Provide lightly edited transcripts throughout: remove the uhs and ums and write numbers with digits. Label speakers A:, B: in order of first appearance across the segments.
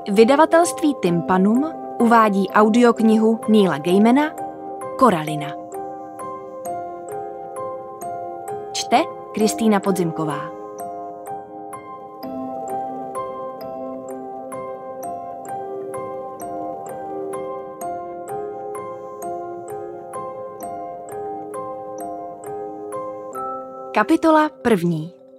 A: Vydavatelství Tympanum uvádí audioknihu Neila Gaimana Koralina. Čte Kristýna Podzimková. Kapitola 1.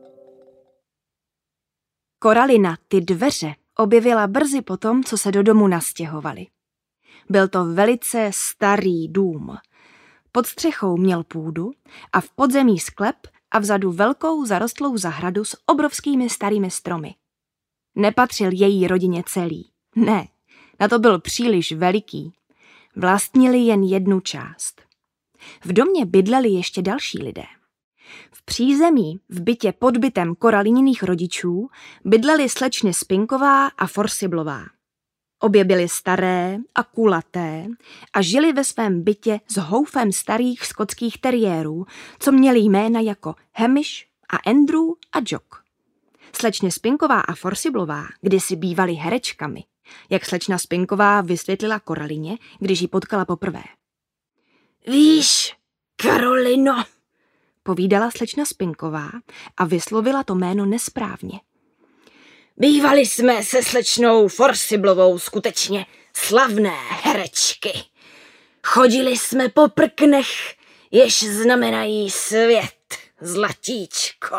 A: Koralina ty dveře objevila brzy po tom, co se do domu nastěhovali. Byl to velice starý dům. Pod střechou měl půdu a v podzemí sklep a vzadu velkou zarostlou zahradu s obrovskými starými stromy. Nepatřil její rodině celý. Ne, na to byl příliš veliký. Vlastnili jen jednu část. V domě bydleli ještě další lidé. V přízemí, v bytě pod bytem Koralininých rodičů, bydleli slečny Spinková a Forsiblová. Obě byly staré a kulaté a žili ve svém bytě s houfem starých skotských teriérů, co měli jména jako Hamish a Andrew a Jock. Slečny Spinková a Forsiblová kdysi bývaly herečkami, jak slečna Spinková vysvětlila Koralině, když ji potkala poprvé. Víš, Karolino, povídala slečna Spinková a vyslovila to jméno nesprávně. Bývali jsme se slečnou Forsiblovou skutečně slavné herečky. Chodili jsme po prknech, jež znamenají svět, zlatíčko.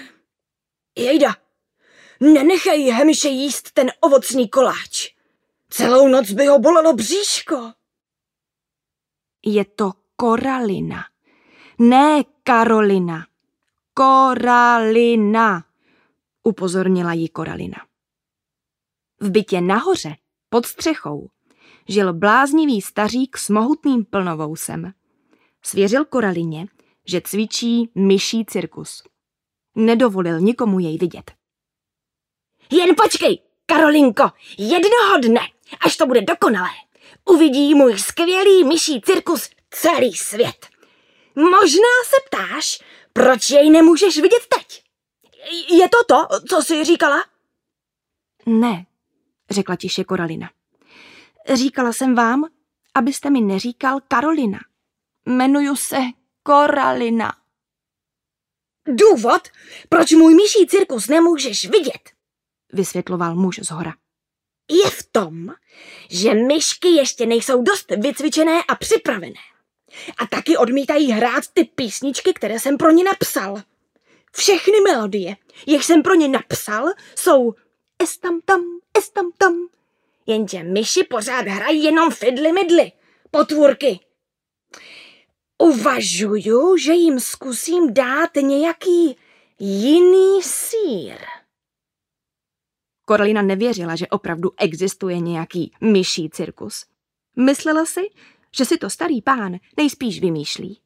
A: Jejda, nenechej Hamiše jíst ten ovocný koláč. Celou noc by ho bolelo bříško. Je to Koralina. Ne Karolina. Koralina, upozornila jí Koralina. V bytě nahoře, pod střechou, žil bláznivý stařík s mohutným plnovousem. Svěřil Koralině, že cvičí myší cirkus. Nedovolil nikomu jej vidět. Jen počkej, Karolinko, jednoho dne, až to bude dokonalé, uvidí můj skvělý myší cirkus celý svět. Možná se ptáš, proč jej nemůžeš vidět teď? Je to, co jsi říkala? Ne, řekla tiše Koralina. Říkala jsem vám, abyste mi neříkal Karolina. Jmenuju se Koralina. Důvod, proč můj myší cirkus nemůžeš vidět, vysvětloval muž zhora, je v tom, že myšky ještě nejsou dost vycvičené a připravené. A taky odmítají hrát ty písničky, které jsem pro ně napsal. Všechny melodie, jak jsem pro ně napsal, jsou estam tam, jenže myši pořád hrají jenom fidly midly, potvůrky. Uvažuju, že jim zkusím dát nějaký jiný sýr. Koralina nevěřila, že opravdu existuje nějaký myší cirkus. Myslela si, že si to starý pán nejspíš vymýšlí.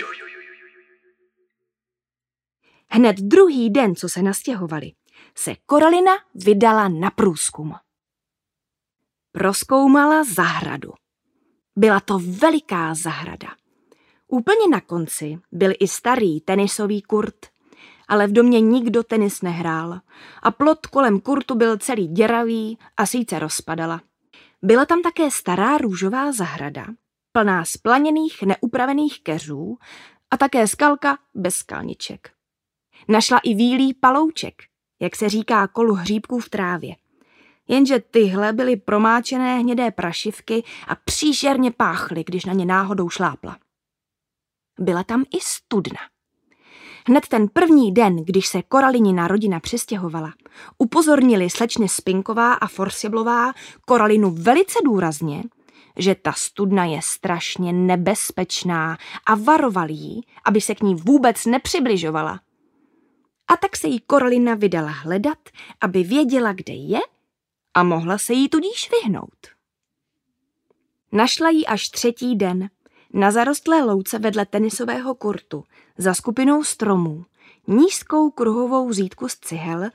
A: Hned druhý den, co se nastěhovali, se Koralina vydala na průzkum. Prozkoumala zahradu. Byla to veliká zahrada. Úplně na konci byl i starý tenisový kurt, ale v domě nikdo tenis nehrál a plot kolem kurtu byl celý děravý a síce rozpadala. Byla tam také stará růžová zahrada, plná splaněných, neupravených keřů a také skalka bez skalniček. Našla i výlý palouček, jak se říká kolu hříbků v trávě. Jenže tyhle byly promáčené hnědé prašivky a příšerně páchly, když na ně náhodou šlápla. Byla tam i studna. Hned ten první den, když se Koralinina rodina přistěhovala, upozornili slečny Spinková a Forsiblová Koralinu velice důrazně, že ta studna je strašně nebezpečná a varovali jí, aby se k ní vůbec nepřibližovala. A tak se jí Koralina vydala hledat, aby věděla, kde je a mohla se jí tudíž vyhnout. Našla ji až třetí den, na zarostlé louce vedle tenisového kurtu, za skupinou stromů, nízkou kruhovou zídku z cihel